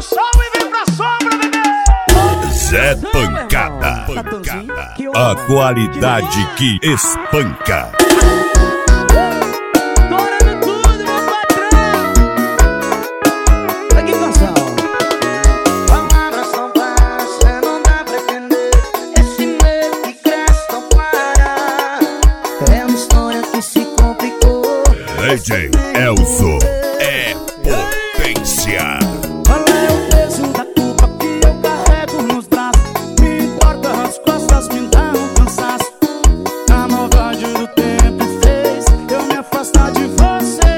sol e vem pra sombra, bebê. Zé Pancada. A qualidade que espanca. Torando tudo, meu patrão. Aqui, canção. Palavras são baixas, não dá pra entender. Esse medo que cresce não para. É uma história que se complicou. DJ Elzo é potência. Qual é o peso da culpa que eu carrego nos braços? Me importa as costas, me dá um cansaço. A maldade do tempo fez eu me afastar de você.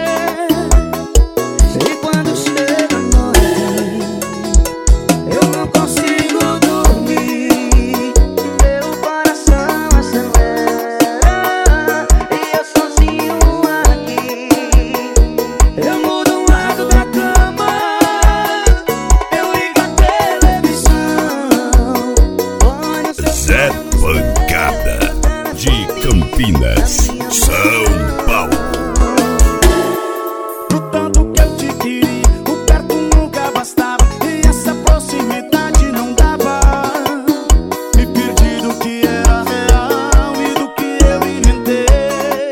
E quando chega a noite, eu não consigo dormir. Meu coração acelera e eu sozinho aqui. Eu mudo o lado da cama, eu ligo a televisão. Olha o seu Zé Pancada de Campinas, São Paulo. O tanto que eu te queria, o perto nunca bastava e essa proximidade não dava. Me perdi do que era real e do que eu inventei.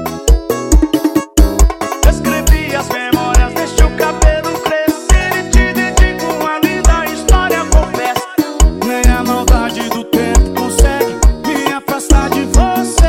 Escrevi as memórias, deixei o cabelo crescer e te dedico uma linda história, confesso. Nem a maldade do tempo consegue me afastar de você.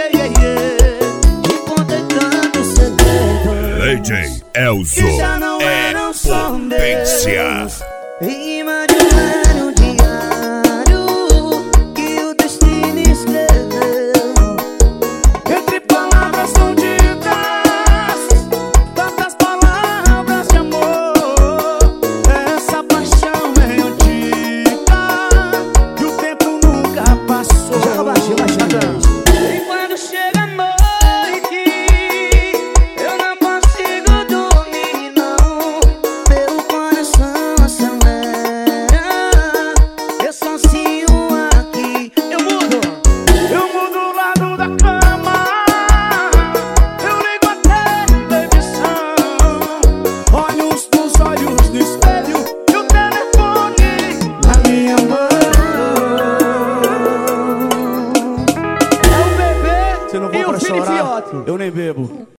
te contei tanto segredo. DJ Elzo Que já não é eram só potência. meus. Rima de um velho diário que o destino escreveu. Entre palavras não ditas, tantas palavras de amor. Essa paixão é antiga e o tempo nunca passou. Joga baixinho, baixinho. E quando chega a noite, eu não consigo dormir, não. Meu coração acelera, eu sozinho aqui. Eu mudo o lado da cama, eu ligo a televisão. Olhos nos olhos no espelho e o telefone na minha mão. É o bebê Se não e for o pra Fini chorar, Fiote. eu nem bebo.